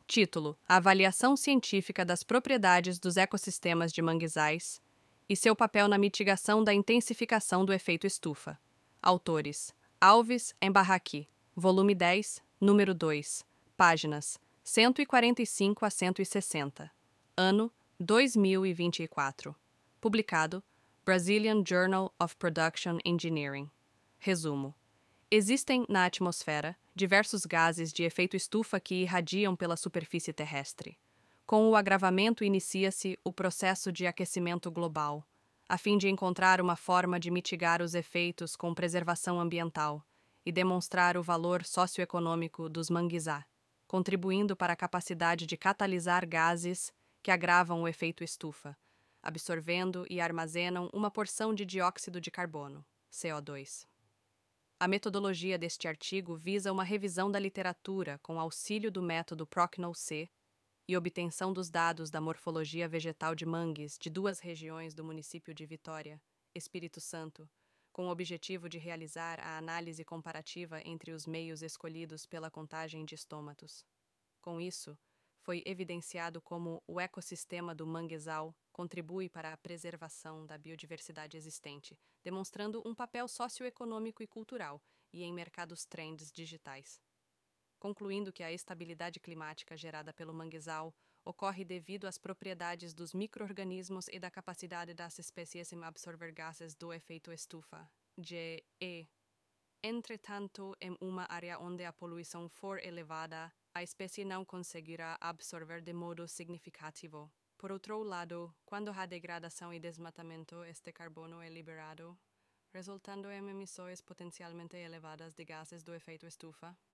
Título: A avaliação científica das propriedades dos ecossistemas de manguezais e seu papel na mitigação da intensificação do efeito estufa. Autores: Alves Embarraqui, volume 10, número 2, páginas 145 a 160. Ano: 2024. Publicado: Brazilian Journal of Production Engineering. Resumo: existem na atmosfera diversos gases de efeito estufa que irradiam pela superfície terrestre. Com o agravamento inicia-se o processo de aquecimento global, a fim de encontrar uma forma de mitigar os efeitos com preservação ambiental e demonstrar o valor socioeconômico dos manguezais, contribuindo para a capacidade de catalisar gases que agravam o efeito estufa, absorvendo e armazenam uma porção de dióxido de carbono, CO2. A metodologia deste artigo visa uma revisão da literatura com auxílio do método Procnol-C e obtenção dos dados da morfologia vegetal de mangues de duas regiões do município de Vitória, Espírito Santo, com o objetivo de realizar a análise comparativa entre os meios escolhidos pela contagem de estômatos. Com isso, foi evidenciado como o ecossistema do manguezal contribui para a preservação da biodiversidade existente, demonstrando um papel socioeconômico e cultural e em mercados trends digitais. Concluindo que a estabilidade climática gerada pelo manguezal ocorre devido às propriedades dos micro-organismos e da capacidade das espécies em absorver gases do efeito estufa, GE. Entretanto, em uma área onde a poluição for elevada, a espécie não conseguirá absorver de modo significativo. Por outro lado, quando há degradação e desmatamento, este carbono é liberado, resultando em emissões potencialmente elevadas de gases do efeito estufa.